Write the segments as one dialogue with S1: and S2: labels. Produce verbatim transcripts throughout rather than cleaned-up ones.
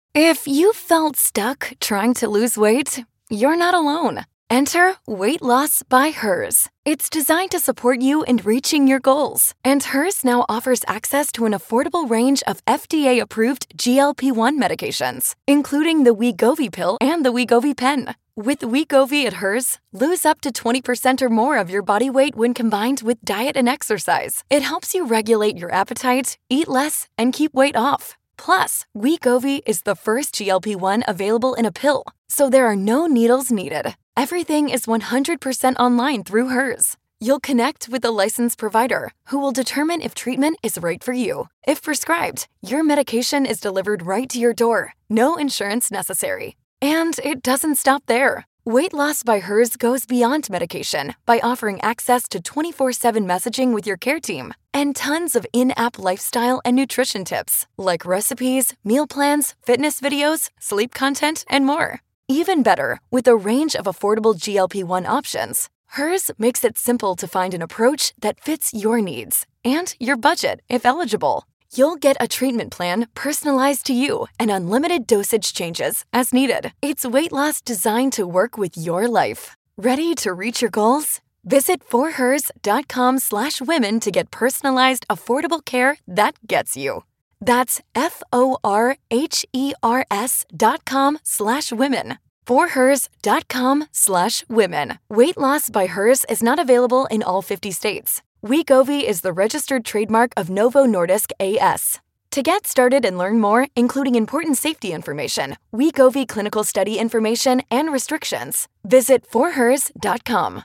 S1: If you felt stuck trying to lose weight, you're not alone. Enter Weight Loss by Hers. It's designed to support you in reaching your goals. And Hers now offers access to an affordable range of F D A-approved G L P one medications, including the Wegovy pill and the Wegovy pen. With Wegovy at Hers, lose up to twenty percent or more of your body weight when combined with diet and exercise. It helps you regulate your appetite, eat less, and keep weight off. Plus, Wegovy is the first G L P one available in a pill, so there are no needles needed. Everything is one hundred percent online through Hers. You'll connect with a licensed provider who will determine if treatment is right for you. If prescribed, your medication is delivered right to your door. No insurance necessary. And it doesn't stop there. Weight Loss by Hers goes beyond medication by offering access to twenty-four seven messaging with your care team and tons of in-app lifestyle and nutrition tips like recipes, meal plans, fitness videos, sleep content, and more. Even better, with a range of affordable G L P one options, Hers makes it simple to find an approach that fits your needs and your budget if eligible. You'll get a treatment plan personalized to you and unlimited dosage changes as needed. It's weight loss designed to work with your life. Ready to reach your goals? Visit forhers.com slash women to get personalized, affordable care that gets you. That's F-O-R-H-E-R-S dot com slash women. forhers.com slash women. Weight Loss by Hers is not available in all fifty states. Wegovy is the registered trademark of Novo Nordisk A S. To get started and learn more, including important safety information, Wegovy clinical study information, and restrictions, visit forhers dot com.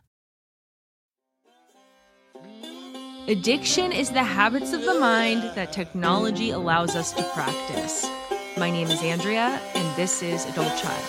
S2: Addiction is the habits of the mind that technology allows us to practice. My name is Andrea, and this is Adult Child.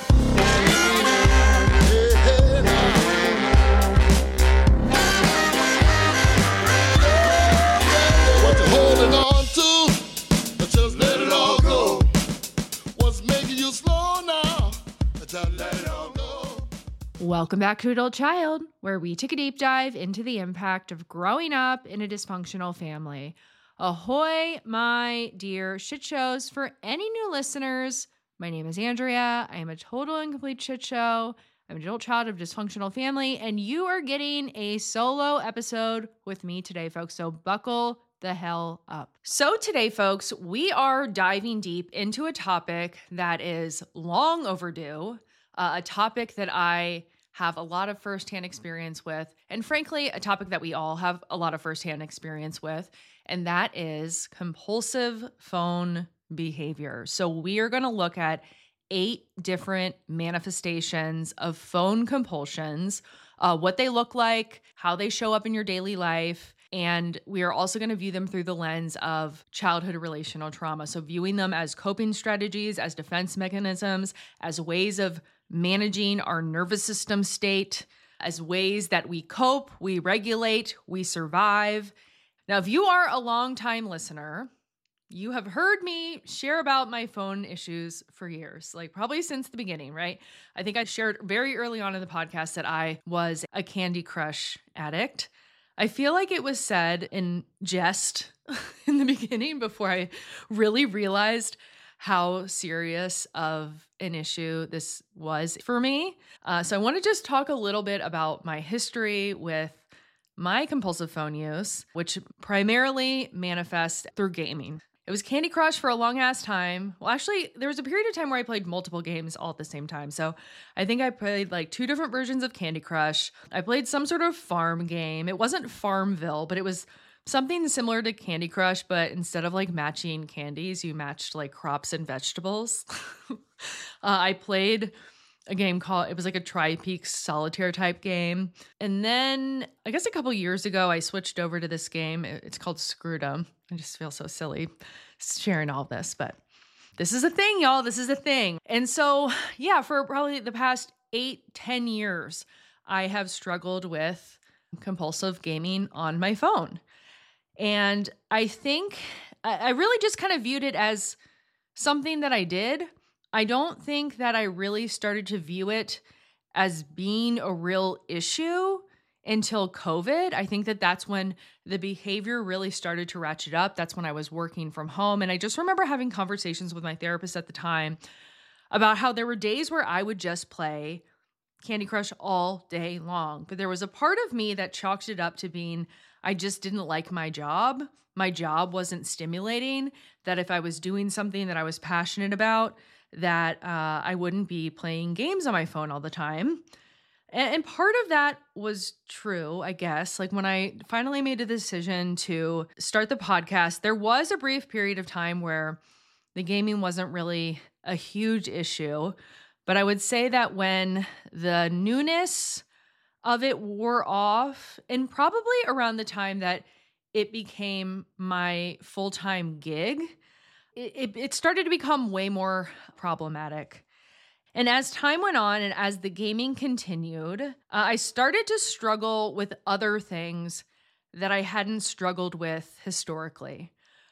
S3: What you holding on to? Just let it all go. What's making you slow now? Just let it all go.
S2: Welcome back to Adult Child, where we take a deep dive into the impact of growing up in a dysfunctional family. Ahoy, my dear shit shows. For any new listeners, my name is Andrea. I am a total and complete shit show. I'm an adult child of dysfunctional family, and you are getting a solo episode with me today, folks. So buckle the hell up. So today, folks, we are diving deep into a topic that is long overdue, uh, a topic that I have a lot of firsthand experience with, and frankly, a topic that we all have a lot of firsthand experience with, and that is compulsive phone behavior. So we are going to look at eight different manifestations of phone compulsions, uh, what they look like, how they show up in your daily life, and we are also going to view them through the lens of childhood relational trauma. So viewing them as coping strategies, as defense mechanisms, as ways of managing our nervous system state, as ways that we cope, we regulate, we survive. Now, if you are a longtime listener, you have heard me share about my phone issues for years, like probably since the beginning, right? I think I shared very early on in the podcast that I was a Candy Crush addict. I feel like it was said in jest in the beginning before I really realized how serious of an issue this was for me. Uh, so I want to just talk a little bit about my history with my compulsive phone use, which primarily manifests through gaming. It was Candy Crush for a long ass time. Well, actually, there was a period of time where I played multiple games all at the same time. So I think I played like two different versions of Candy Crush. I played some sort of farm game. It wasn't Farmville, but it was something similar to Candy Crush, but instead of like matching candies, you matched like crops and vegetables. uh, I played a game called, it was like a Tri-Peaks solitaire type game. And then I guess a couple years ago, I switched over to this game. It's called Screwdom. I just feel so silly sharing all this, but this is a thing, y'all. This is a thing. And so, yeah, for probably the past eight, ten years, I have struggled with compulsive gaming on my phone. And I think I really just kind of viewed it as something that I did. I don't think that I really started to view it as being a real issue until COVID. I think that that's when the behavior really started to ratchet up. That's when I was working from home. And I just remember having conversations with my therapist at the time about how there were days where I would just play Candy Crush all day long. But there was a part of me that chalked it up to being, I just didn't like my job. My job wasn't stimulating, that if I was doing something that I was passionate about, that uh, I wouldn't be playing games on my phone all the time. And, and part of that was true, I guess. Like when I finally made a decision to start the podcast, there was a brief period of time where the gaming wasn't really a huge issue. But I would say that when the newness of it wore off, and probably around the time that it became my full-time gig, it, it, it started to become way more problematic. And as time went on and as the gaming continued, uh, I started to struggle with other things that I hadn't struggled with historically.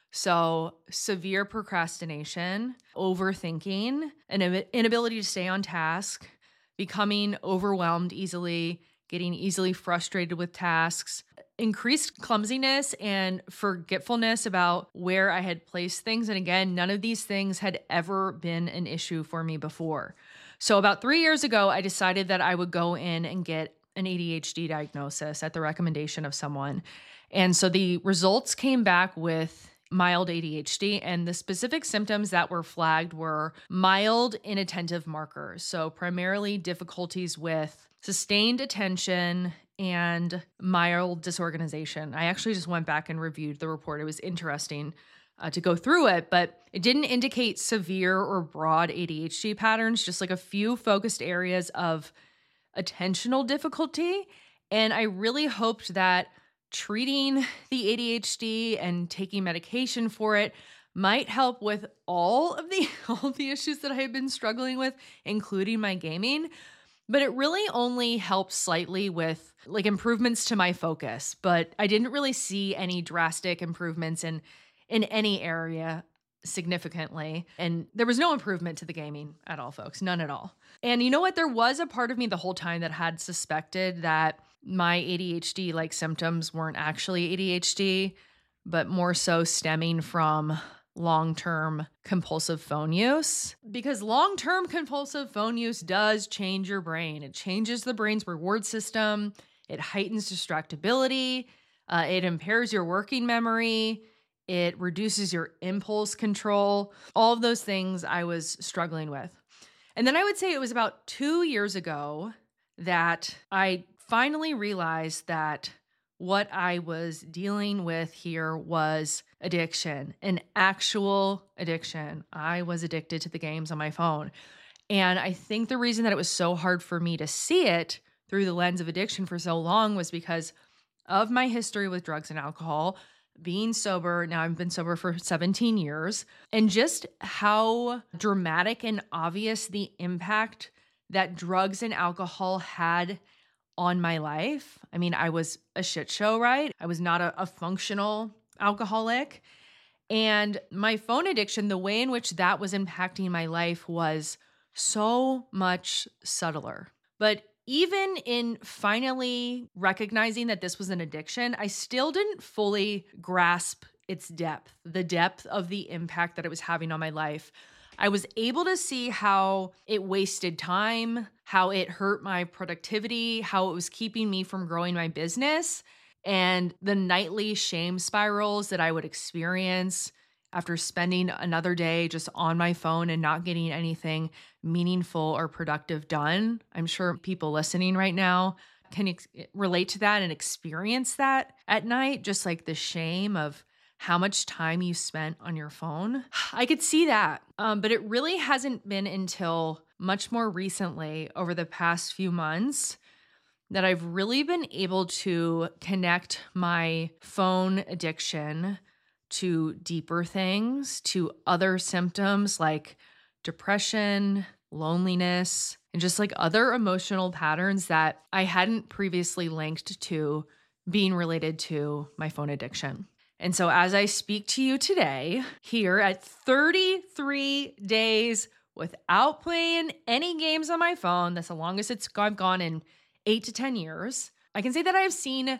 S2: So severe procrastination, overthinking, an inability to stay on task, becoming overwhelmed easily, getting easily frustrated with tasks, increased clumsiness and forgetfulness about where I had placed things. And again, none of these things had ever been an issue for me before. So about three years ago, I decided that I would go in and get an A D H D diagnosis at the recommendation of someone. And so the results came back with mild A D H D, and the specific symptoms that were flagged were mild inattentive markers. So primarily difficulties with sustained attention and mild disorganization. I actually just went back and reviewed the report. It was interesting uh, to go through it, but it didn't indicate severe or broad A D H D patterns, just like a few focused areas of attentional difficulty. And I really hoped that treating the A D H D and taking medication for it might help with all of the all of the issues that I have been struggling with, including my gaming. But it really only helped slightly with like improvements to my focus. But I didn't really see any drastic improvements in in any area significantly. And there was no improvement to the gaming at all, folks. None at all. And you know what? There was a part of me the whole time that had suspected that my A D H D like symptoms weren't actually A D H D, but more so stemming from long-term compulsive phone use. Because long-term compulsive phone use does change your brain. It changes the brain's reward system. It heightens distractibility. Uh, it impairs your working memory. It reduces your impulse control. All of those things I was struggling with. And then I would say it was about two years ago that I finally realized that what I was dealing with here was addiction, an actual addiction. I was addicted to the games on my phone. And I think the reason that it was so hard for me to see it through the lens of addiction for so long was because of my history with drugs and alcohol, being sober. Now I've been sober for seventeen years, and just how dramatic and obvious the impact that drugs and alcohol had on my life. I mean, I was a shit show, right? I was not a, a functional alcoholic. And my phone addiction, the way in which that was impacting my life was so much subtler. But even in finally recognizing that this was an addiction, I still didn't fully grasp its depth, the depth of the impact that it was having on my life. I was able to see how it wasted time, how it hurt my productivity, how it was keeping me from growing my business, and the nightly shame spirals that I would experience after spending another day just on my phone and not getting anything meaningful or productive done. I'm sure people listening right now can ex- relate to that and experience that at night, just like the shame of how much time you spent on your phone. I could see that, um, but it really hasn't been until much more recently, over the past few months, that I've really been able to connect my phone addiction to deeper things, to other symptoms like depression, loneliness, and just like other emotional patterns that I hadn't previously linked to being related to my phone addiction. And so as I speak to you today, here at thirty-three days without playing any games on my phone, that's the longest it's I've gone in eight to ten years, I can say that I have seen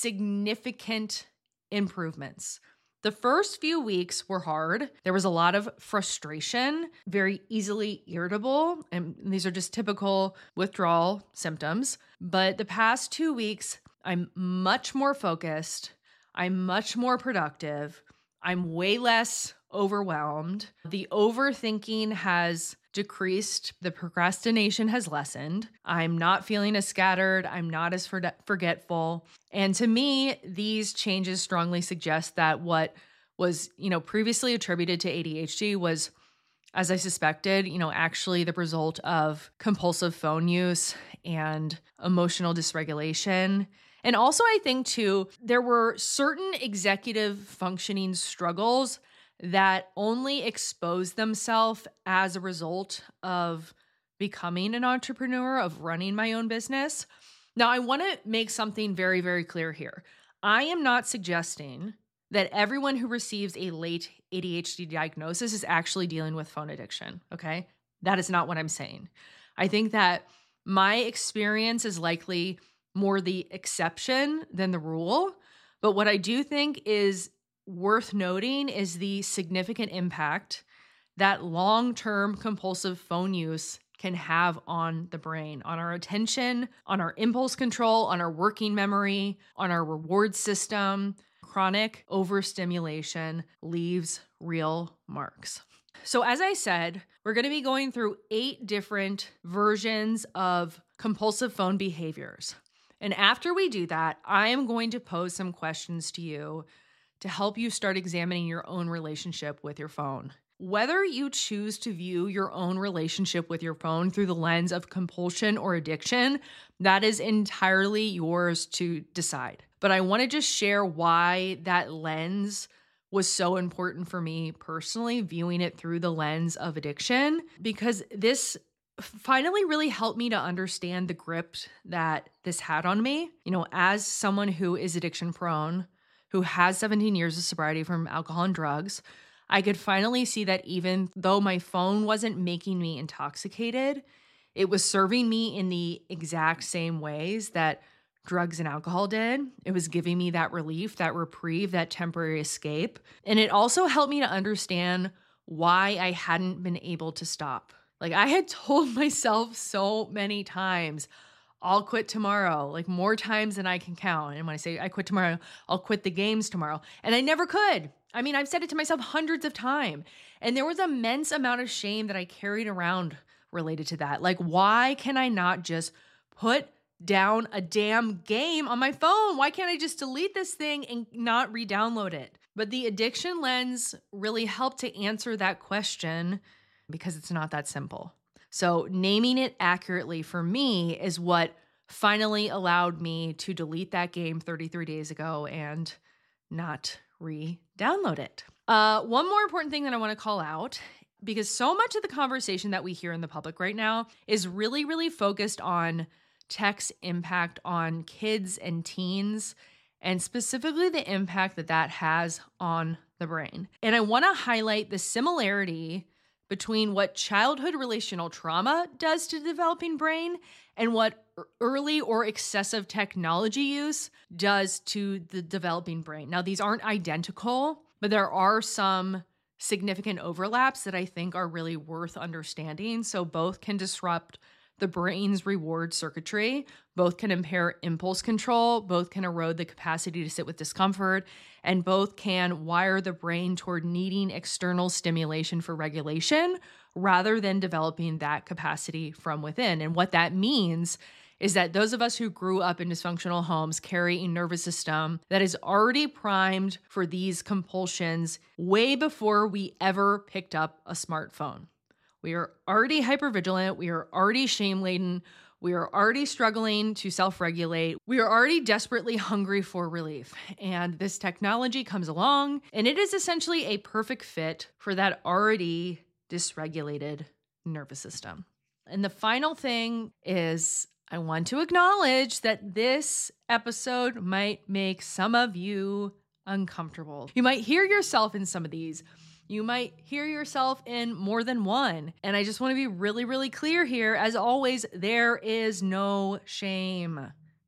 S2: significant improvements. The first few weeks were hard. There was a lot of frustration, very easily irritable, and these are just typical withdrawal symptoms. But the past two weeks, I'm much more focused. I'm much more productive. I'm way less overwhelmed. The overthinking has decreased. The procrastination has lessened. I'm not feeling as scattered. I'm not as for- forgetful. And to me, these changes strongly suggest that what was, you know, previously attributed to A D H D was, as I suspected, you know, actually the result of compulsive phone use and emotional dysregulation. And also, I think, too, there were certain executive functioning struggles that only exposed themselves as a result of becoming an entrepreneur, of running my own business. Now, I want to make something very, very clear here. I am not suggesting that everyone who receives a late A D H D diagnosis is actually dealing with phone addiction, okay? That is not what I'm saying. I think that my experience is likely more the exception than the rule. But what I do think is worth noting is the significant impact that long-term compulsive phone use can have on the brain, on our attention, on our impulse control, on our working memory, on our reward system. Chronic overstimulation leaves real marks. So as I said, we're going to be going through eight different versions of compulsive phone behaviors. And after we do that, I am going to pose some questions to you to help you start examining your own relationship with your phone. Whether you choose to view your own relationship with your phone through the lens of compulsion or addiction, that is entirely yours to decide. But I want to just share why that lens was so important for me personally, viewing it through the lens of addiction, because this finally really helped me to understand the grip that this had on me. You know, as someone who is addiction prone, who has seventeen years of sobriety from alcohol and drugs, I could finally see that even though my phone wasn't making me intoxicated, it was serving me in the exact same ways that drugs and alcohol did. It was giving me that relief, that reprieve, that temporary escape. And it also helped me to understand why I hadn't been able to stop. Like, I had told myself so many times, I'll quit tomorrow, like more times than I can count. And when I say I quit tomorrow, I'll quit the games tomorrow. And I never could. I mean, I've said it to myself hundreds of times. And there was an immense amount of shame that I carried around related to that. Like, why can I not just put down a damn game on my phone? Why can't I just delete this thing and not re-download it? But the addiction lens really helped to answer that question because it's not that simple. So naming it accurately for me is what finally allowed me to delete that game thirty-three days ago and not re-download it. Uh, one more important thing that I want to call out, because so much of the conversation that we hear in the public right now is really, really focused on tech's impact on kids and teens, and specifically the impact that that has on the brain. And I want to highlight the similarity between what childhood relational trauma does to the developing brain and what early or excessive technology use does to the developing brain. Now, these aren't identical, but there are some significant overlaps that I think are really worth understanding. So both can disrupt the brain's reward circuitry, both can impair impulse control, both can erode the capacity to sit with discomfort, and both can wire the brain toward needing external stimulation for regulation rather than developing that capacity from within. And what that means is that those of us who grew up in dysfunctional homes carry a nervous system that is already primed for these compulsions way before we ever picked up a smartphone. We are already hypervigilant. We are already shame-laden. We are already struggling to self-regulate. We are already desperately hungry for relief. And this technology comes along, and it is essentially a perfect fit for that already dysregulated nervous system. And the final thing is, I want to acknowledge that this episode might make some of you uncomfortable. You might hear yourself in some of these. You might hear yourself in more than one. And I just want to be really, really clear here. As always, there is no shame.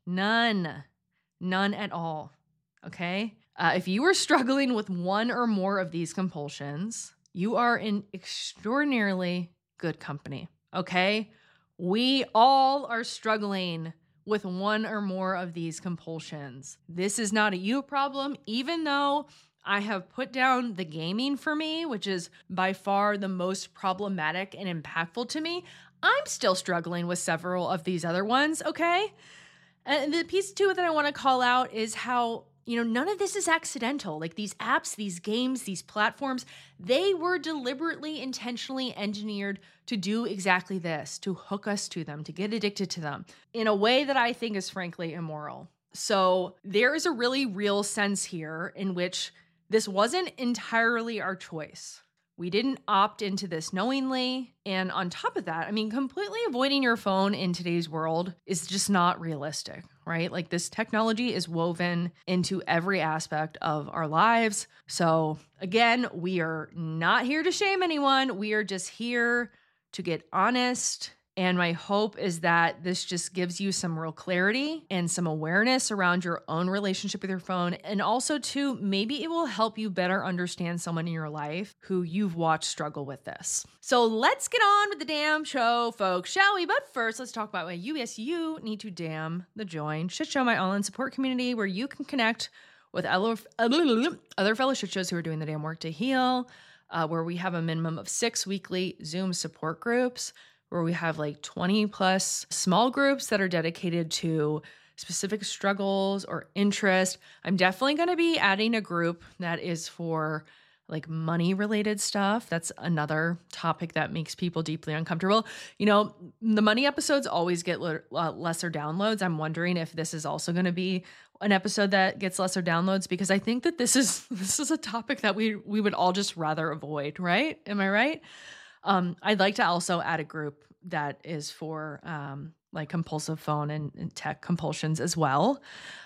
S2: None. None at all. Okay? Uh, if you are struggling with one or more of these compulsions, you are in extraordinarily good company. Okay? We all are struggling with one or more of these compulsions. This is not a you problem, even though I have put down the gaming for me, which is by far the most problematic and impactful to me. I'm still struggling with several of these other ones, okay? And the piece too that I want to call out is how, you know, none of this is accidental. Like these apps, these games, these platforms, they were deliberately, intentionally engineered to do exactly this, to hook us to them, to get addicted to them in a way that I think is frankly immoral. So there is a really real sense here in which this wasn't entirely our choice. We didn't opt into this knowingly. And on top of that, I mean, completely avoiding your phone in today's world is just not realistic, right? Like this technology is woven into every aspect of our lives. So again, we are not here to shame anyone. We are just here to get honest. And my hope is that this just gives you some real clarity and some awareness around your own relationship with your phone. And also, too, maybe it will help you better understand someone in your life who you've watched struggle with this. So let's get on with the damn show, folks, shall we? But first, let's talk about why you, yes, you need to damn the join Shit Show, my online support community where you can connect with other, other fellow shit shows who are doing the damn work to heal, uh, where we have a minimum of six weekly Zoom support groups, where we have like twenty plus small groups that are dedicated to specific struggles or interest. I'm definitely going to be adding a group that is for like money related stuff. That's another topic that makes people deeply uncomfortable. You know, the money episodes always get le- uh, lesser downloads. I'm wondering if this is also going to be an episode that gets lesser downloads, because I think that this is this is a topic that we we would all just rather avoid, right? Am I right? Um, I'd like to also add a group that is for um, like compulsive phone and, and tech compulsions as well.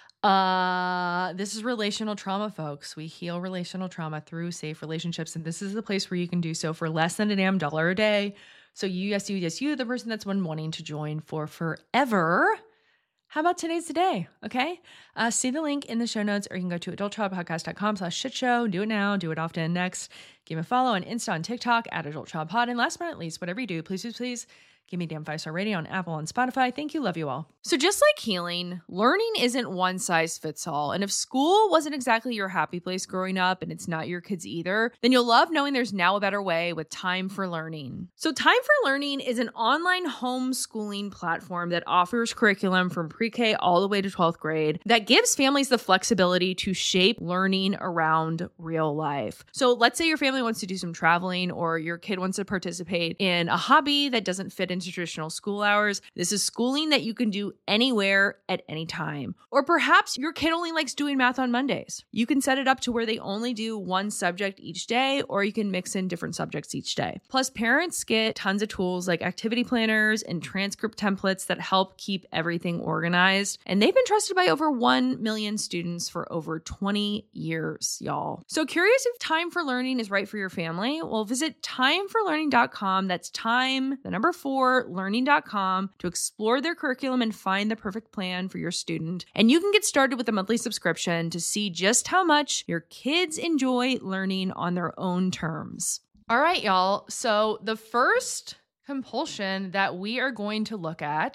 S2: Uh, this is relational trauma, folks. We heal relational trauma through safe relationships. And this is the place where you can do so for less than a damn dollar a day. So you, yes, you, yes, you, the person that's been wanting to join for forever. How about today's the day? Okay. Uh, see the link in the show notes, or you can go to adultchildpodcast.com slash shit show. Do it now. Do it often. Next, give me a follow on Insta and TikTok at adultchildpod. And last but not least, whatever you do, please, please, please give me a damn five-star rating on Apple and Spotify. Thank you. Love you all. So just like healing, learning isn't one size fits all. And if school wasn't exactly your happy place growing up, and it's not your kids either, then you'll love knowing there's now a better way with Time for Learning. So Time for Learning is an online homeschooling platform that offers curriculum from pre-K all the way to twelfth grade that gives families the flexibility to shape learning around real life. So let's say your family wants to do some traveling, or your kid wants to participate in a hobby that doesn't fit into traditional school hours. This is schooling that you can do anywhere at any time. Or perhaps your kid only likes doing math on Mondays. You can set it up to where they only do one subject each day, or you can mix in different subjects each day. Plus, parents get tons of tools like activity planners and transcript templates that help keep everything organized. And they've been trusted by over one million students for over twenty years, y'all. So curious if Time for Learning is right for your family? Well, visit time for learning dot com. That's time, the number four, learning dot com to explore their curriculum and find the perfect plan for your student. And you can get started with a monthly subscription to see just how much your kids enjoy learning on their own terms. All right, y'all. So the first compulsion that we are going to look at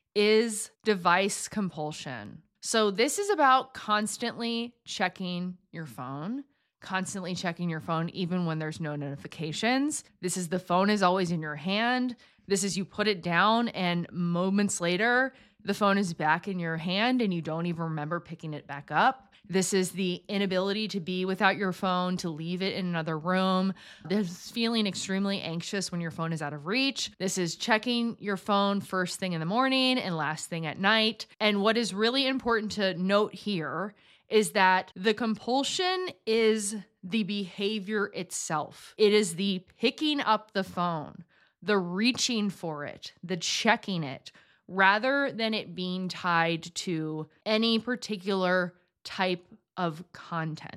S2: is device compulsion. So this is about constantly checking your phone. Constantly checking your phone even when there's no notifications. This is the phone is always in your hand. This is you put it down and moments later, the phone is back in your hand and you don't even remember picking it back up. This is the inability to be without your phone, to leave it in another room. This is feeling extremely anxious when your phone is out of reach. This is checking your phone first thing in the morning and last thing at night. And what is really important to note here is that the compulsion is the behavior itself. It is the picking up the phone, the reaching for it, the checking it, rather than it being tied to any particular type of content.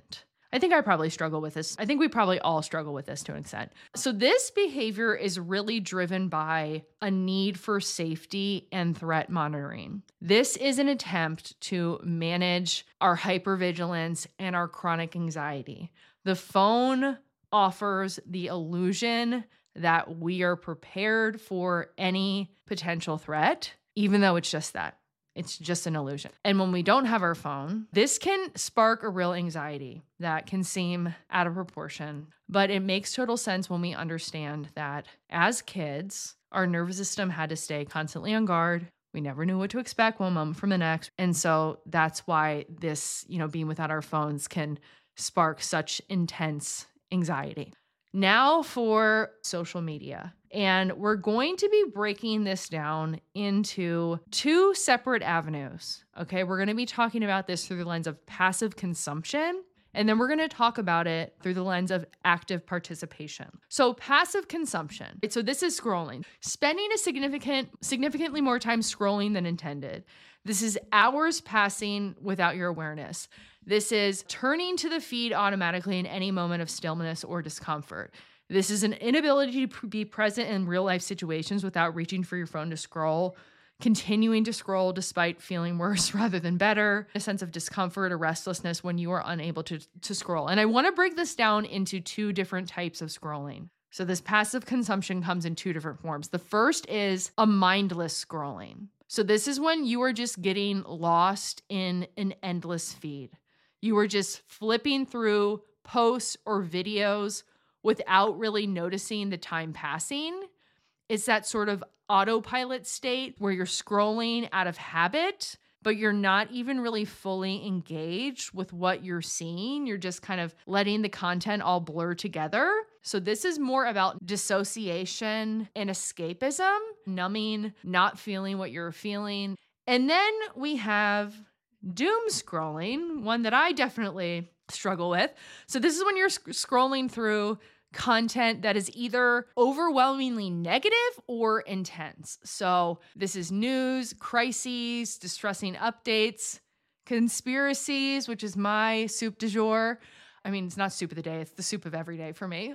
S2: I think I probably struggle with this. I think we probably all struggle with this to an extent. So this behavior is really driven by a need for safety and threat monitoring. This is an attempt to manage our hypervigilance and our chronic anxiety. The phone offers the illusion that we are prepared for any potential threat, even though it's just that. It's just an illusion. And when we don't have our phone, this can spark a real anxiety that can seem out of proportion. But it makes total sense when we understand that as kids, our nervous system had to stay constantly on guard. We never knew what to expect one moment from the next. And so that's why this, you know, being without our phones can spark such intense anxiety. Now for social media. And we're going to be breaking this down into two separate avenues. Okay, we're going to be talking about this through the lens of passive consumption, and then we're going to talk about it through the lens of active participation. So passive consumption. So this is scrolling. Spending a significant, significantly more time scrolling than intended. This is hours passing without your awareness. This is turning to the feed automatically in any moment of stillness or discomfort. This is an inability to be present in real life situations without reaching for your phone to scroll, continuing to scroll despite feeling worse rather than better, a sense of discomfort or restlessness when you are unable to, to scroll. And I want to break this down into two different types of scrolling. So this passive consumption comes in two different forms. The first is a mindless scrolling. So this is when you are just getting lost in an endless feed. You are just flipping through posts or videos without really noticing the time passing. It's that sort of autopilot state where you're scrolling out of habit, but you're not even really fully engaged with what you're seeing. You're just kind of letting the content all blur together. So this is more about dissociation and escapism, numbing, not feeling what you're feeling. And then we have doom scrolling, one that I definitely struggle with. So this is when you're sc- scrolling through content that is either overwhelmingly negative or intense. So this is news, crises, distressing updates, conspiracies, which is my soup du jour. I mean, it's not soup of the day, it's the soup of every day for me.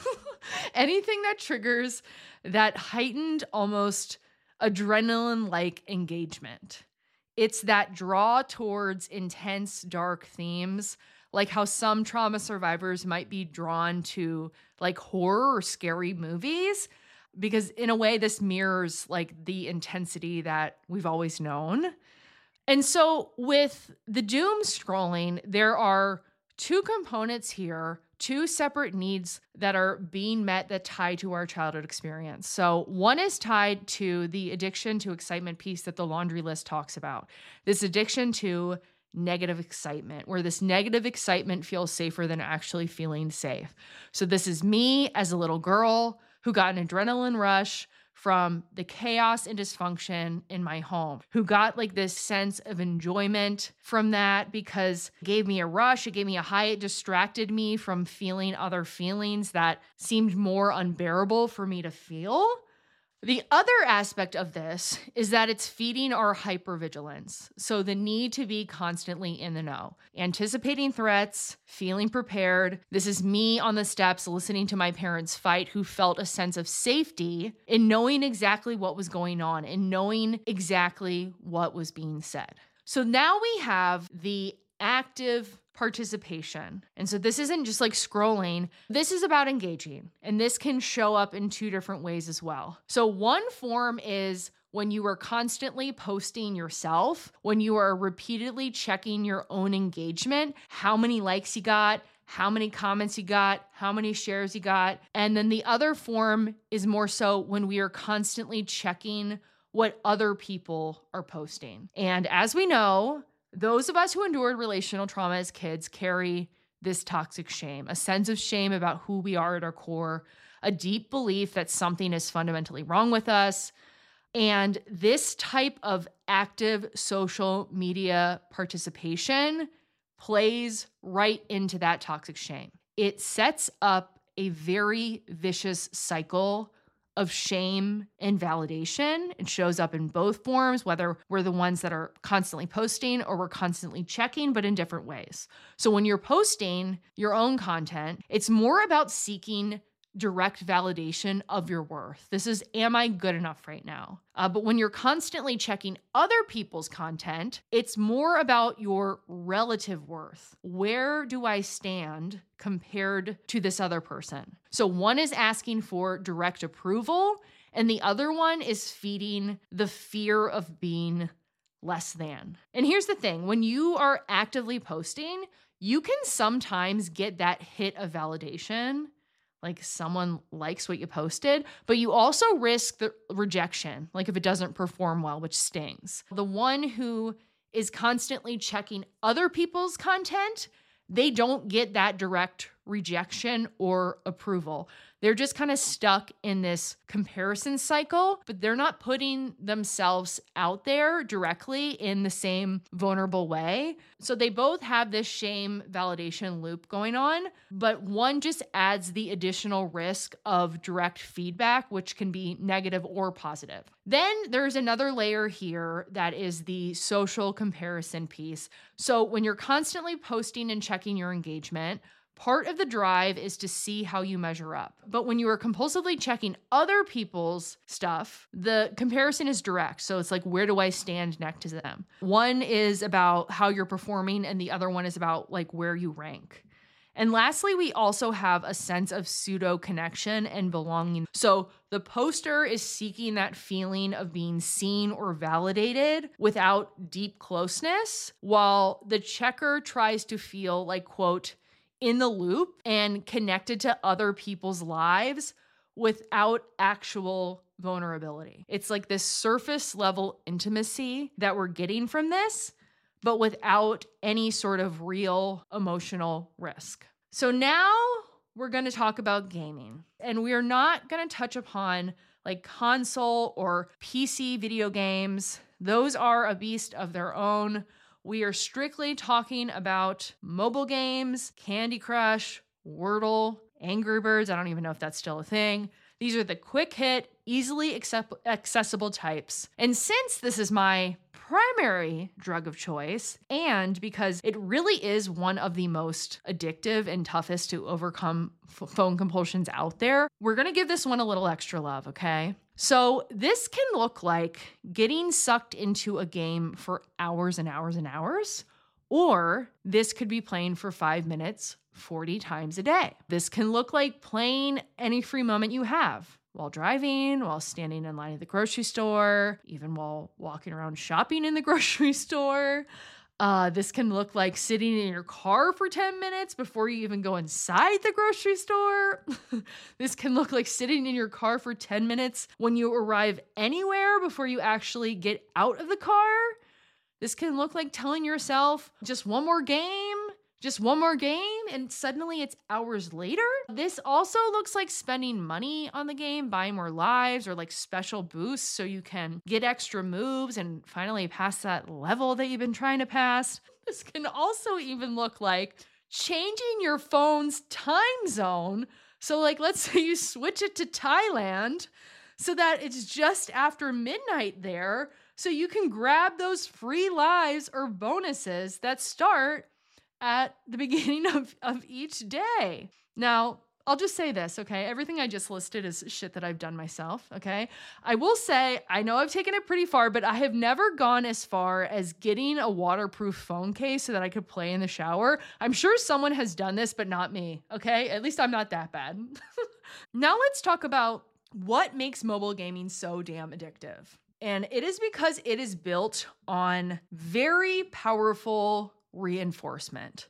S2: Anything that triggers that heightened, almost adrenaline-like engagement. It's that draw towards intense, dark themes, like how some trauma survivors might be drawn to like horror or scary movies, because in a way this mirrors like the intensity that we've always known. And so with the doom scrolling, there are two components here, two separate needs that are being met that tie to our childhood experience. So one is tied to the addiction to excitement piece that the laundry list talks about. This addiction to negative excitement, where this negative excitement feels safer than actually feeling safe. So this is me as a little girl who got an adrenaline rush from the chaos and dysfunction in my home, who got like this sense of enjoyment from that because it gave me a rush, it gave me a high, it distracted me from feeling other feelings that seemed more unbearable for me to feel. The other aspect of this is that it's feeding our hypervigilance. So the need to be constantly in the know, anticipating threats, feeling prepared. This is me on the steps listening to my parents fight, who felt a sense of safety in knowing exactly what was going on and knowing exactly what was being said. So now we have the active participation. And so this isn't just like scrolling. This is about engaging. And this can show up in two different ways as well. So one form is when you are constantly posting yourself, when you are repeatedly checking your own engagement, how many likes you got, how many comments you got, how many shares you got. And then the other form is more so when we are constantly checking what other people are posting. And as we know, those of us who endured relational trauma as kids carry this toxic shame, a sense of shame about who we are at our core, a deep belief that something is fundamentally wrong with us. And this type of active social media participation plays right into that toxic shame. It sets up a very vicious cycle of shame and validation. It shows up in both forms, whether we're the ones that are constantly posting or we're constantly checking, but in different ways. So when you're posting your own content, it's more about seeking direct validation of your worth. This is, am I good enough right now? Uh, but when you're constantly checking other people's content, it's more about your relative worth. Where do I stand compared to this other person? So one is asking for direct approval, and the other one is feeding the fear of being less than. And here's the thing, when you are actively posting, you can sometimes get that hit of validation, like someone likes what you posted, but you also risk the rejection, like if it doesn't perform well, which stings. The one who is constantly checking other people's content, they don't get that direct rejection or approval. They're just kind of stuck in this comparison cycle, but they're not putting themselves out there directly in the same vulnerable way. So they both have this shame validation loop going on, but one just adds the additional risk of direct feedback, which can be negative or positive. Then there's another layer here that is the social comparison piece. So when you're constantly posting and checking your engagement, part of the drive is to see how you measure up. But when you are compulsively checking other people's stuff, the comparison is direct. So it's like, where do I stand next to them? One is about how you're performing, and the other one is about like where you rank. And lastly, we also have a sense of pseudo connection and belonging. So the poster is seeking that feeling of being seen or validated without deep closeness, while the checker tries to feel like, quote, in the loop and connected to other people's lives without actual vulnerability. It's like this surface level intimacy that we're getting from this, but without any sort of real emotional risk. So now we're going to talk about gaming, and we are not going to touch upon like console or P C video games. Those are a beast of their own. We are strictly talking about mobile games, Candy Crush, Wordle, Angry Birds. I don't even know if that's still a thing. These are the quick hit, easily accept- accessible types. And since this is my primary drug of choice, and because it really is one of the most addictive and toughest to overcome f- phone compulsions out there, we're going to give this one a little extra love, okay? So this can look like getting sucked into a game for hours and hours and hours, or this could be playing for five minutes, forty times a day. This can look like playing any free moment you have while driving, while standing in line at the grocery store, even while walking around shopping in the grocery store. Uh, this can look like sitting in your car for ten minutes before you even go inside the grocery store. This can look like sitting in your car for ten minutes when you arrive anywhere before you actually get out of the car. This can look like telling yourself just one more game, just one more game, and suddenly it's hours later. This also looks like spending money on the game, buying more lives or like special boosts so you can get extra moves and finally pass that level that you've been trying to pass. This can also even look like changing your phone's time zone. So like, let's say you switch it to Thailand so that it's just after midnight there, so you can grab those free lives or bonuses that start at the beginning of, of each day. Now, I'll just say this, okay? Everything I just listed is shit that I've done myself, okay? I will say, I know I've taken it pretty far, but I have never gone as far as getting a waterproof phone case so that I could play in the shower. I'm sure someone has done this, but not me, okay? At least I'm not that bad. Now let's talk about what makes mobile gaming so damn addictive. And it is because it is built on very powerful reinforcement.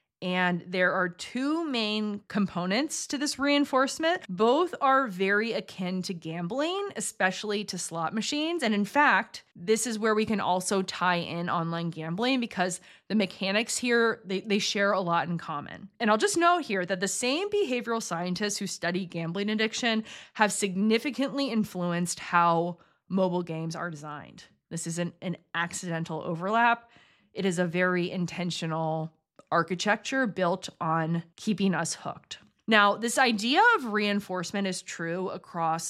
S2: And there are two main components to this reinforcement. Both are very akin to gambling, especially to slot machines. And in fact, this is where we can also tie in online gambling because the mechanics here, they, they share a lot in common. And I'll just note here that the same behavioral scientists who study gambling addiction have significantly influenced how mobile games are designed. This isn't an accidental overlap. It is a very intentional architecture built on keeping us hooked. Now, this idea of reinforcement is true across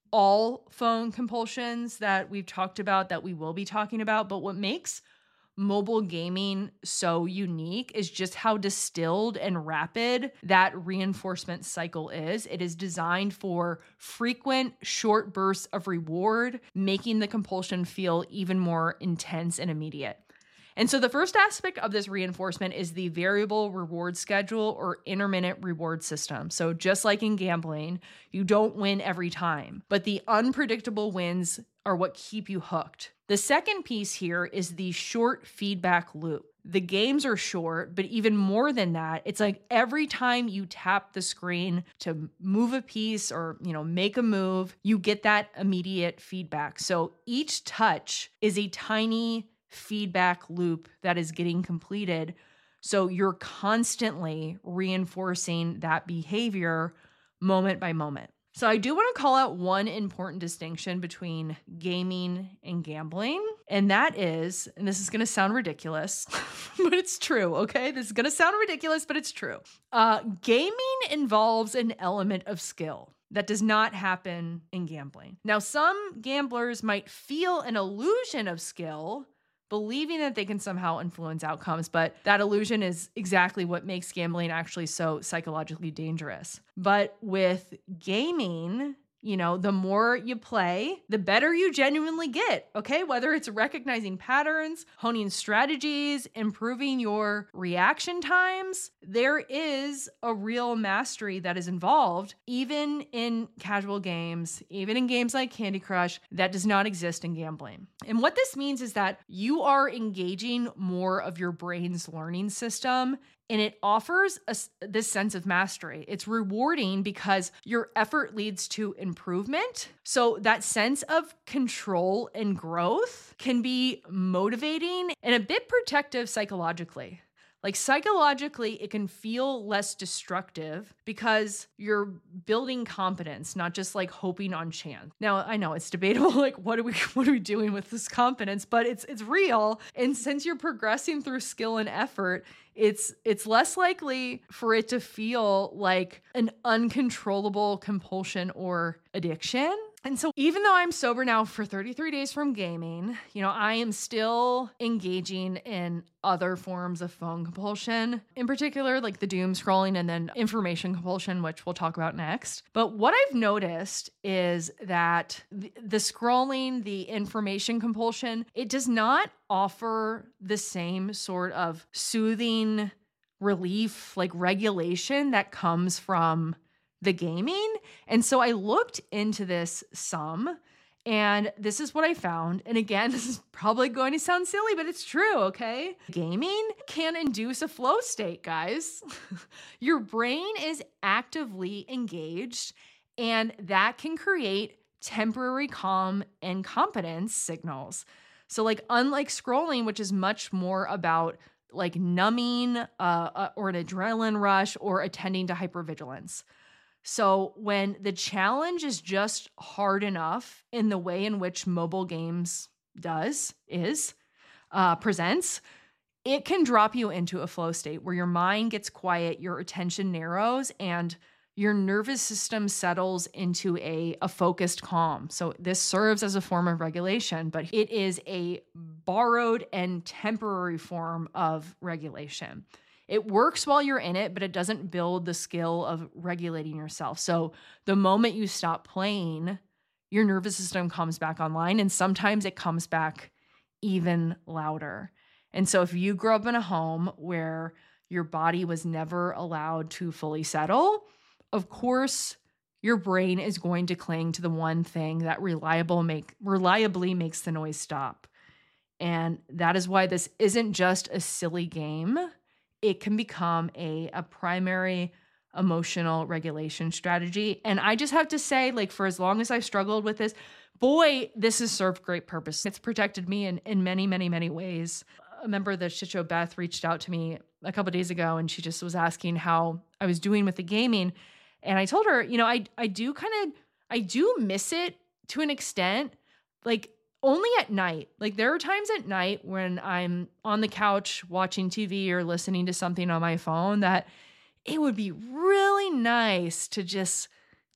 S2: all phone compulsions that we've talked about, that we will be talking about, but what makes mobile gaming so unique is just how distilled and rapid that reinforcement cycle is. It is designed for frequent, short bursts of reward, making the compulsion feel even more intense and immediate. And so the first aspect of this reinforcement is the variable reward schedule or intermittent reward system. So just like in gambling, you don't win every time, but the unpredictable wins are what keep you hooked. The second piece here is the short feedback loop. The games are short, but even more than that, it's like every time you tap the screen to move a piece or, you know, make a move, you get that immediate feedback. So each touch is a tiny feedback loop that is getting completed. So you're constantly reinforcing that behavior moment by moment. So I do want to call out one important distinction between gaming and gambling, and that is, and this is going to sound ridiculous, but it's true, okay? This is going to sound ridiculous, but it's true. Uh, gaming involves an element of skill that does not happen in gambling. Now, some gamblers might feel an illusion of skill, believing that they can somehow influence outcomes, but that illusion is exactly what makes gambling actually so psychologically dangerous. But with gaming, you know, the more you play, the better you genuinely get, okay? Whether it's recognizing patterns, honing strategies, improving your reaction times, there is a real mastery that is involved, even in casual games, even in games like Candy Crush, that does not exist in gambling. And what this means is that you are engaging more of your brain's learning system, and it offers a, this sense of mastery. It's rewarding because your effort leads to improvement. So that sense of control and growth can be motivating and a bit protective psychologically. Like psychologically, it can feel less destructive because you're building competence, not just like hoping on chance. Now, I know it's debatable, like what are we what are we doing with this competence, but it's it's real. And since you're progressing through skill and effort, it's it's less likely for it to feel like an uncontrollable compulsion or addiction. And so even though I'm sober now for thirty-three days from gaming, you know, I am still engaging in other forms of phone compulsion, in particular, like the doom scrolling and then information compulsion, which we'll talk about next. But what I've noticed is that the, the scrolling, the information compulsion, it does not offer the same sort of soothing relief, like regulation that comes from the gaming. And so I looked into this some, and this is what I found. And again, this is probably going to sound silly, but it's true, okay? Gaming can induce a flow state, guys. Your brain is actively engaged, and that can create temporary calm and competence signals. So like unlike scrolling, which is much more about like numbing uh, uh, or an adrenaline rush or attending to hypervigilance. So when the challenge is just hard enough in the way in which mobile games does, is, uh, presents, it can drop you into a flow state where your mind gets quiet, your attention narrows, and your nervous system settles into a, a focused calm. So this serves as a form of regulation, but it is a borrowed and temporary form of regulation. It works while you're in it, but it doesn't build the skill of regulating yourself. So the moment you stop playing, your nervous system comes back online, and sometimes it comes back even louder. And so if you grew up in a home where your body was never allowed to fully settle, of course, your brain is going to cling to the one thing that reliable make, reliably makes the noise stop. And that is why this isn't just a silly game. It can become a, a primary emotional regulation strategy. And I just have to say, like, for as long as I've struggled with this, boy, this has served great purpose. It's protected me in, in many, many, many ways. A member of the Shit Show, Beth, reached out to me a couple of days ago, and she just was asking how I was doing with the gaming. And I told her, you know, I, I do kind of, I do miss it to an extent, like, only at night. Like there are times at night when I'm on the couch watching T V or listening to something on my phone that it would be really nice to just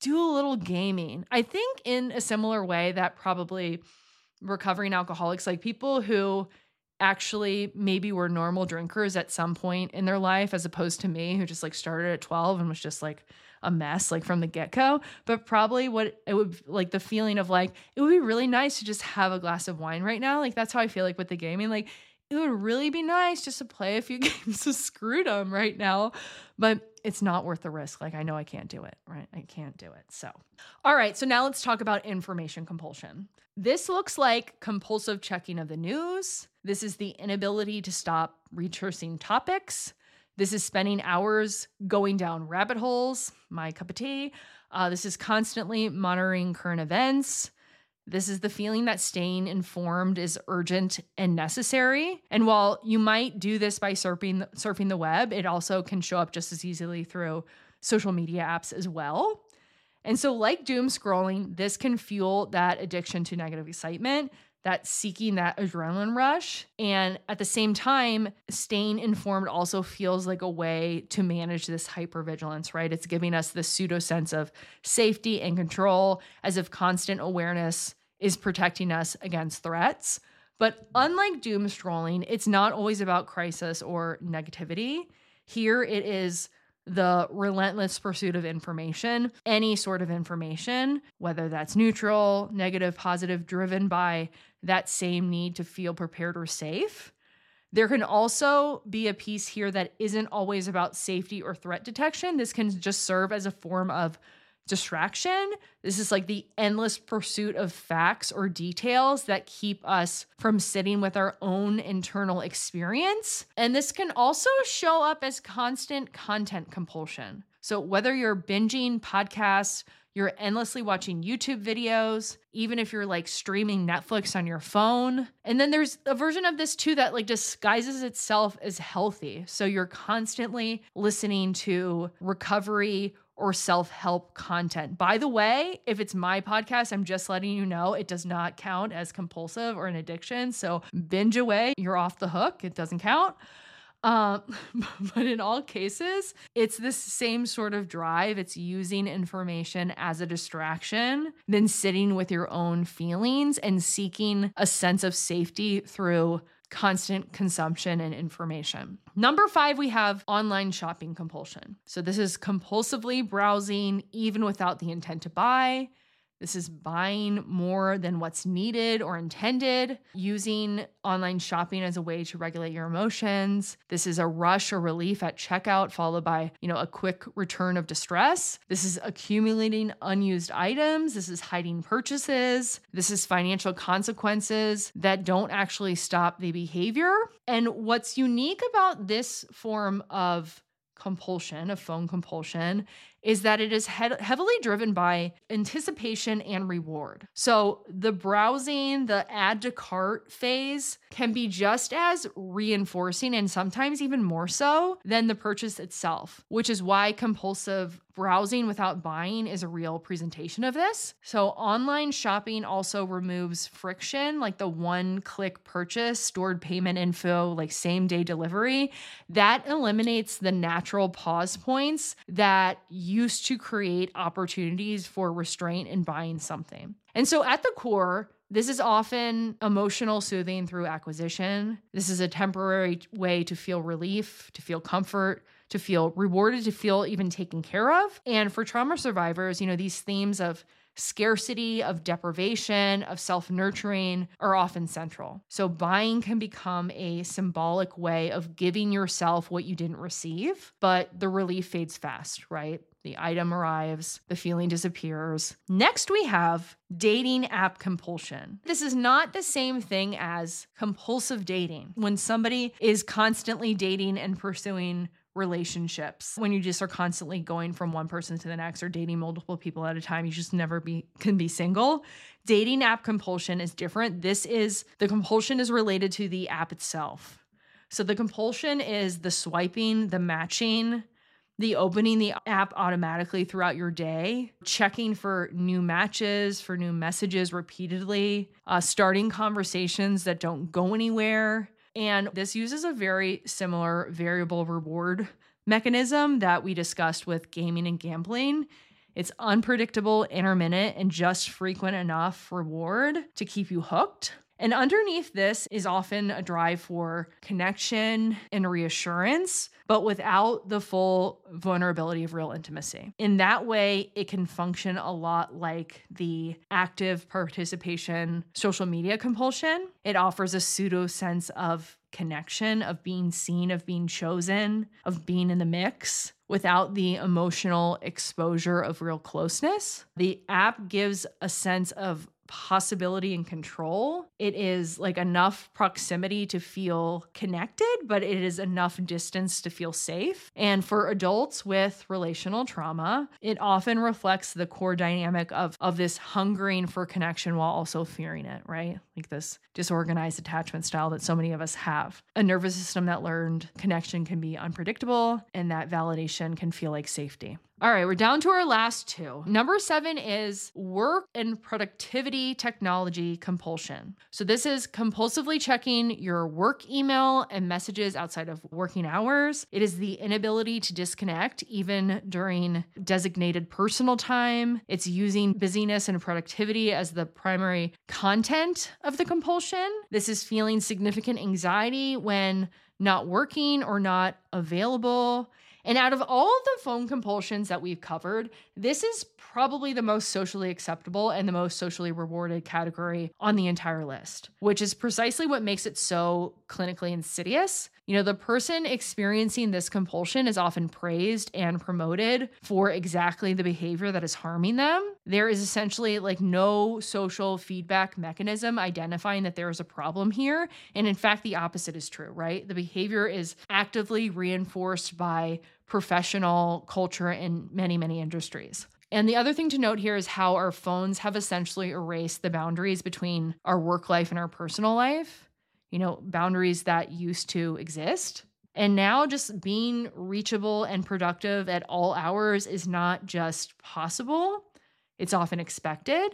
S2: do a little gaming. I think in a similar way that probably recovering alcoholics, like people who actually maybe were normal drinkers at some point in their life, as opposed to me who just like started at twelve and was just like a mess, like from the get-go. But probably what it would like the feeling of like, it would be really nice to just have a glass of wine right now. Like that's how I feel like with the gaming. Like it would really be nice just to play a few games of Screwdom right now, but it's not worth the risk. Like I know I can't do it, right? I can't do it. So, all right. So now let's talk about information compulsion. This looks like compulsive checking of the news. This is the inability to stop researching topics. This is spending hours going down rabbit holes, my cup of tea. Uh, this is constantly monitoring current events. This is the feeling that staying informed is urgent and necessary. And while you might do this by surfing, surfing the web, it also can show up just as easily through social media apps as well. And so like doom scrolling, this can fuel that addiction to negative excitement, that seeking that adrenaline rush. And at the same time, staying informed also feels like a way to manage this hypervigilance, right? It's giving us this pseudo sense of safety and control, as if constant awareness is protecting us against threats. But unlike doom scrolling, it's not always about crisis or negativity. Here it is the relentless pursuit of information, any sort of information, whether that's neutral, negative, positive, driven by that same need to feel prepared or safe. There can also be a piece here that isn't always about safety or threat detection. This can just serve as a form of distraction. This is like the endless pursuit of facts or details that keep us from sitting with our own internal experience. And this can also show up as constant content compulsion. So whether you're binging podcasts, you're endlessly watching YouTube videos, even if you're like streaming Netflix on your phone. And then there's a version of this too that like disguises itself as healthy. So you're constantly listening to recovery or self-help content. By the way, if it's my podcast, I'm just letting you know it does not count as compulsive or an addiction. So binge away, you're off the hook. It doesn't count. Um, but in all cases, it's this same sort of drive. It's using information as a distraction, then sitting with your own feelings and seeking a sense of safety through constant consumption and information. Number five, we have online shopping compulsion. So this is compulsively browsing even without the intent to buy. This is buying more than what's needed or intended, using online shopping as a way to regulate your emotions. This is a rush or relief at checkout, followed by, you know, a quick return of distress. This is accumulating unused items. This is hiding purchases. This is financial consequences that don't actually stop the behavior. And what's unique about this form of compulsion, of phone compulsion, is that it is he- heavily driven by anticipation and reward. So the browsing, the add to cart phase can be just as reinforcing and sometimes even more so than the purchase itself, which is why compulsive browsing without buying is a real presentation of this. So online shopping also removes friction, like the one-click purchase, stored payment info, like same-day delivery. That eliminates the natural pause points that used to create opportunities for restraint in buying something. And so at the core, this is often emotional soothing through acquisition. This is a temporary way to feel relief, to feel comfort, to feel rewarded, to feel even taken care of. And for trauma survivors, you know, these themes of scarcity, of deprivation, of self-nurturing are often central. So buying can become a symbolic way of giving yourself what you didn't receive, but the relief fades fast, right? The item arrives, the feeling disappears. Next, we have dating app compulsion. This is not the same thing as compulsive dating. When somebody is constantly dating and pursuing relationships, when you just are constantly going from one person to the next or dating multiple people at a time, you just never be can be single. Dating app compulsion is different. This is, the compulsion is related to the app itself. So the compulsion is the swiping, the matching, the opening the app automatically throughout your day, checking for new matches, for new messages repeatedly, uh, starting conversations that don't go anywhere. And this uses a very similar variable reward mechanism that we discussed with gaming and gambling. It's unpredictable, intermittent, and just frequent enough reward to keep you hooked. And underneath this is often a drive for connection and reassurance, but without the full vulnerability of real intimacy. In that way, it can function a lot like the active participation social media compulsion. It offers a pseudo sense of connection, of being seen, of being chosen, of being in the mix, without the emotional exposure of real closeness. The app gives a sense of possibility and control. It is like enough proximity to feel connected, but it is enough distance to feel safe. And for adults with relational trauma, it often reflects the core dynamic of, of this hungering for connection while also fearing it, right? Like this disorganized attachment style that so many of us have. A nervous system that learned connection can be unpredictable, and that validation can feel like safety. All right, we're down to our last two. Number seven is work and productivity technology compulsion. So this is compulsively checking your work email and messages outside of working hours. It is the inability to disconnect even during designated personal time. It's using busyness and productivity as the primary content of the compulsion. This is feeling significant anxiety when not working or not available. And out of all of the phone compulsions that we've covered, this is probably the most socially acceptable and the most socially rewarded category on the entire list, which is precisely what makes it so clinically insidious. You know, the person experiencing this compulsion is often praised and promoted for exactly the behavior that is harming them. There is essentially like no social feedback mechanism identifying that there is a problem here. And in fact, the opposite is true, right? The behavior is actively reinforced by professional culture in many, many industries. And the other thing to note here is how our phones have essentially erased the boundaries between our work life and our personal life. You know, boundaries that used to exist. And now just being reachable and productive at all hours is not just possible, it's often expected.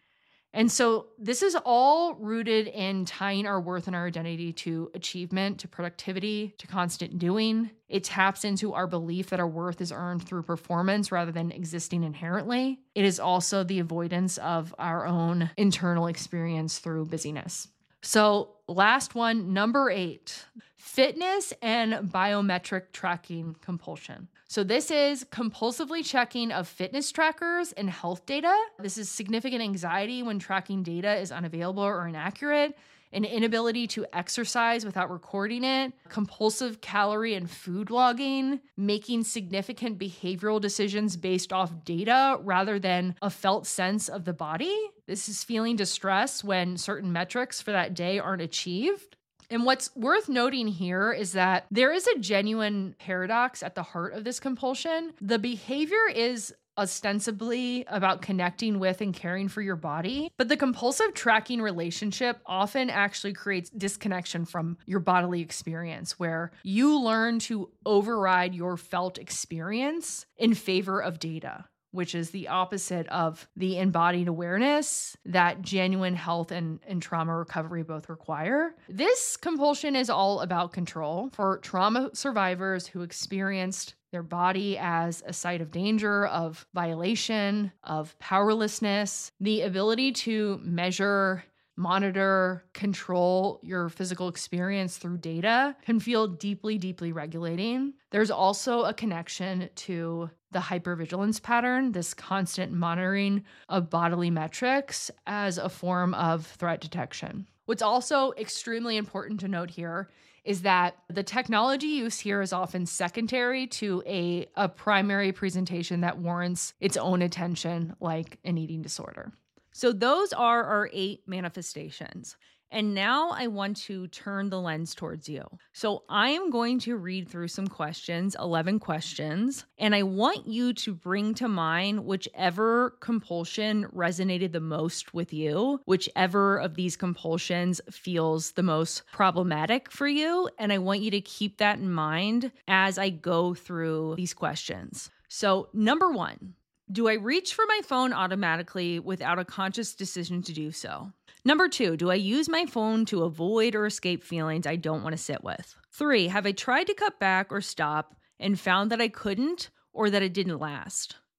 S2: And so this is all rooted in tying our worth and our identity to achievement, to productivity, to constant doing. It taps into our belief that our worth is earned through performance rather than existing inherently. It is also the avoidance of our own internal experience through busyness. So last one, number eight, fitness and biometric tracking compulsion. So this is compulsively checking of fitness trackers and health data. This is significant anxiety when tracking data is unavailable or inaccurate, an inability to exercise without recording it, compulsive calorie and food logging, making significant behavioral decisions based off data rather than a felt sense of the body. This is feeling distress when certain metrics for that day aren't achieved. And what's worth noting here is that there is a genuine paradox at the heart of this compulsion. The behavior is ostensibly about connecting with and caring for your body, but the compulsive tracking relationship often actually creates disconnection from your bodily experience, where you learn to override your felt experience in favor of data, which is the opposite of the embodied awareness that genuine health and, and trauma recovery both require. This compulsion is all about control. For trauma survivors who experienced their body as a site of danger, of violation, of powerlessness, the ability to measure, monitor, control your physical experience through data can feel deeply, deeply regulating. There's also a connection to the hypervigilance pattern, this constant monitoring of bodily metrics as a form of threat detection. What's also extremely important to note here is that the technology use here is often secondary to a, a primary presentation that warrants its own attention, like an eating disorder. So those are our eight manifestations. And now I want to turn the lens towards you. So I am going to read through some questions, eleven questions, and I want you to bring to mind whichever compulsion resonated the most with you, whichever of these compulsions feels the most problematic for you. And I want you to keep that in mind as I go through these questions. So number one, do I reach for my phone automatically without a conscious decision to do so? Number two, do I use my phone to avoid or escape feelings I don't want to sit with? Three, have I tried to cut back or stop and found that I couldn't or that it didn't last?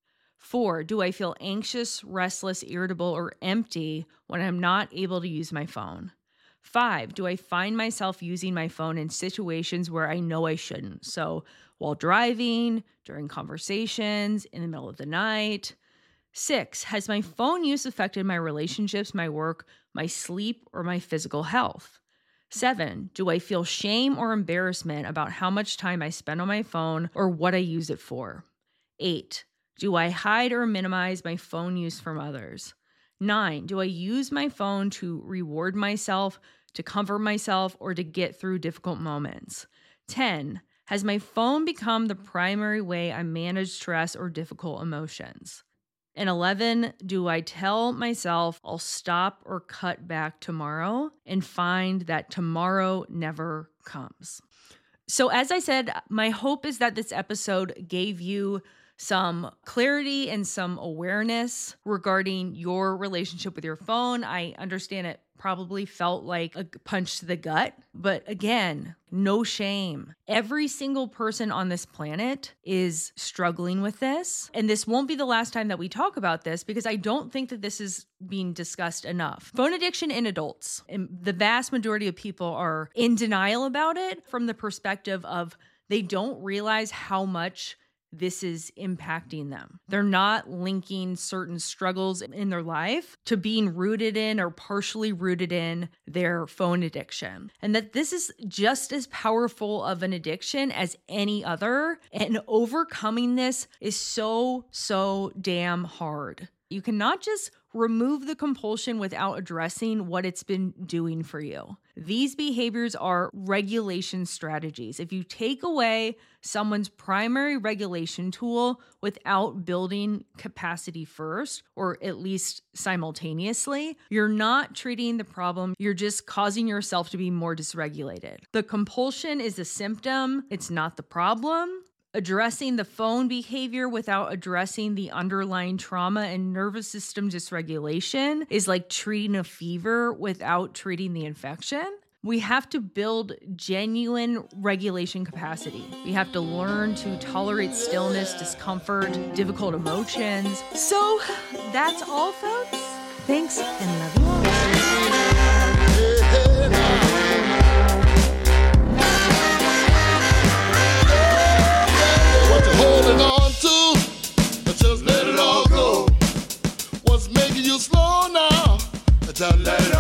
S2: Four, do I feel anxious, restless, irritable, or empty when I'm not able to use my phone? Five, do I find myself using my phone in situations where I know I shouldn't? So while driving, during conversations, in the middle of the night. Six, has my phone use affected my relationships, my work, my sleep, or my physical health? Seven, do I feel shame or embarrassment about how much time I spend on my phone or what I use it for? Eight, do I hide or minimize my phone use from others? Nine, do I use my phone to reward myself, to comfort myself, or to get through difficult moments? Ten, has my phone become the primary way I manage stress or difficult emotions? And eleven, do I tell myself I'll stop or cut back tomorrow and find that tomorrow never comes? So as I said, my hope is that this episode gave you some clarity and some awareness regarding your relationship with your phone. I understand it probably felt like a punch to the gut, but again, no shame. Every single person on this planet is struggling with this. And this won't be the last time that we talk about this because I don't think that this is being discussed enough. Phone addiction in adults, and the vast majority of people are in denial about it from the perspective of they don't realize how much this is impacting them. They're not linking certain struggles in their life to being rooted in or partially rooted in their phone addiction. And that this is just as powerful of an addiction as any other. And overcoming this is so, so damn hard. You cannot just remove the compulsion without addressing what it's been doing for you. These behaviors are regulation strategies. If you take away someone's primary regulation tool without building capacity first, or at least simultaneously, you're not treating the problem. You're just causing yourself to be more dysregulated. The compulsion is a symptom. It's not the problem. Addressing the phone behavior without addressing the underlying trauma and nervous system dysregulation is like treating a fever without treating the infection. We have to build genuine regulation capacity. We have to learn to tolerate stillness, discomfort, difficult emotions. So that's all, folks. Thanks and love you all.
S3: Holding on to, just let it all go. What's making you slow now? Just let it